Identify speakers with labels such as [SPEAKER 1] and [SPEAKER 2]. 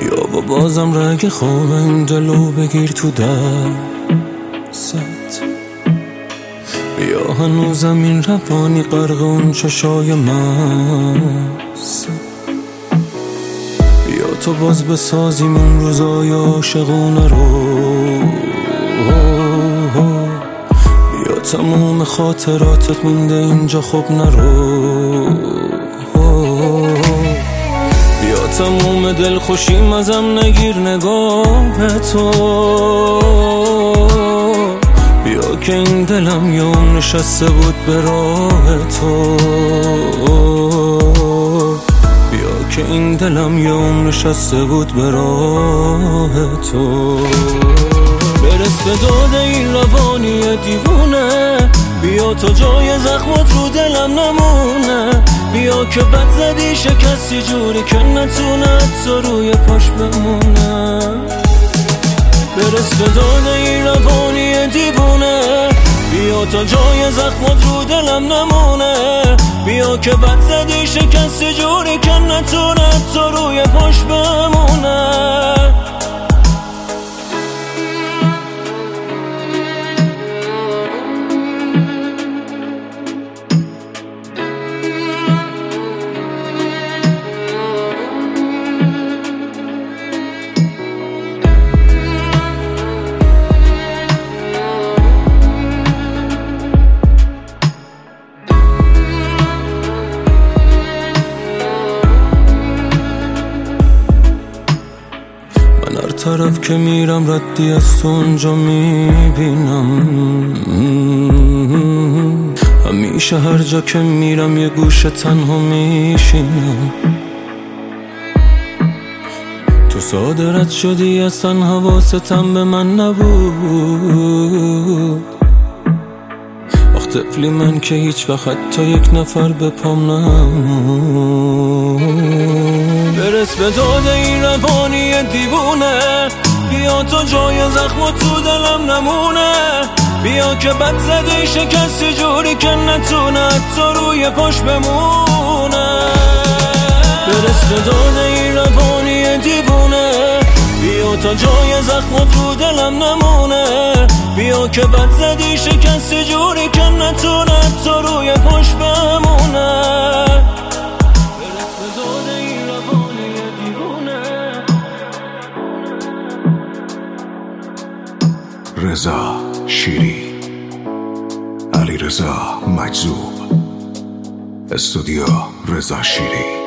[SPEAKER 1] بیا و بازم رگ خواب این دلو بگیر تو دست. بیا هنوزم این روانی غرق اون چشای مست. بیا تو باز بسازیم اون روزای عاشقونه رو. بیا تموم خاطراتت مونده اینجا خب نرو. بیا تموم دل خوشیم ازم نگیر نگاه تو. بیا که این دلم یه عمر نشسته بود به راه تو. بیا که این دلم یه عمر نشسته بود به راه تو. برس به داد این روانی دیوونه. بیا تو جای زخمات رو دلم نمونه. بیا که بد زدی شکستی جوری که نتونه حتی روی پاش بمونه. برس به داد این روانی دیوونه. بیا تا جای زخمات رو دلم نمونه. بیا که بد زدی شکستی جوری که نتونه حتی روی پاش بمونه. هر طرف که میرم ردی از تو اونجا میبینم. همیشه هر جا که میرم یه گوشه تنها میشینم. تو ساده رد شدی اصلا حواستم به من نبود. آخ طفلی من که هیچ وقت حتی یک نفر به پام نمود. برس به داد این روانی دیوونه. بیا تو جای زخمات تو دلم نمونه. بیا که بد زدی شکستی جوری که نتونه حتی روی پاش بمونه. برس به داد این روانی دیوونه. بیا تا جای زخمات رو دلم نمونه. بیا که بد زدی شکستی جوری که نتونه حتی روی پاش بمونه.
[SPEAKER 2] رضا شیری، علیرضا مجذوب، استودیو رضا شیری.